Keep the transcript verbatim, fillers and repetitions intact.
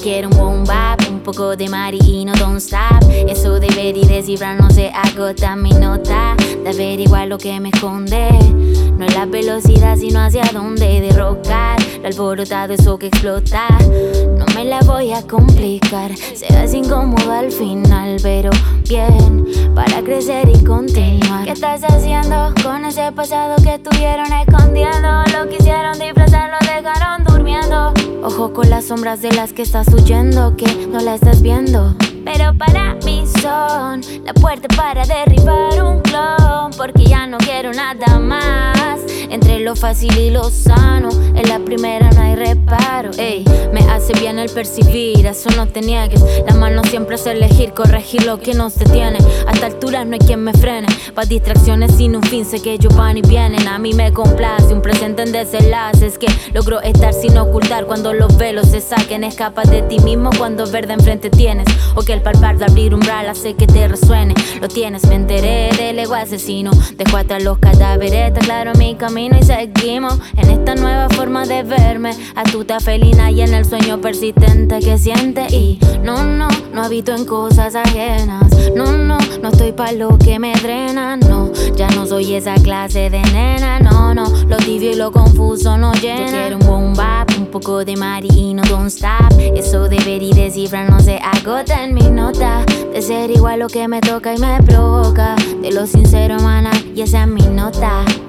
quiero un boom bap, un poco de Mari y no don't stop. Eso de ver y descifrar no se agota mi nota, de averiguar lo que me esconde. No es la velocidad sino hacia dónde derrocar lo alborotado, eso que explota. No me la voy a complicar, se hace incómodo al final, pero bien, para crecer y continuar. ¿Qué estás haciendo con ese pasado que estuvieron escondiendo? Lo quisieron disfrazar, lo dejaron durmiendo. Ojo con las sombras de las que estás huyendo, que no la estás viendo. Pero para mí son la puerta para derribar un clon, porque ya no quiero nada más. Entre lo fácil y lo sano, en la primera no hay reparo. Ey, me hace bien el percibir, eso no te niegues. La mano siempre es elegir, corregir lo que nos detiene. A esta altura no hay quien me frene, pa' distracciones sin un fin, sé que ellos van y vienen. A mí me complace un presente en desenlaces, que logro estar sin ocultar cuando los velos se saquen. Escapas de ti mismo cuando verde enfrente tienes, o que el palpar de abrir umbral hace que te resuene. Lo tienes, me enteré del ego asesino, dejo atrás los cadáveres, está claro mi camino y seguimos en esta nueva forma de verme, astuta felina y en el sueño persistente que siente. Y no, no, no habito en cosas ajenas, no, no, no estoy pa' lo que me drena, no, ya no soy esa clase de nena, no, no, lo tibio y lo confuso no llena. Yo quiero un boom bap, un poco de Mari y no don't stop. Eso de ver y descifrar no se agota en mi nota, de ser igual lo que me toca y me provoca, de lo sincero, mana, y esa es mi nota.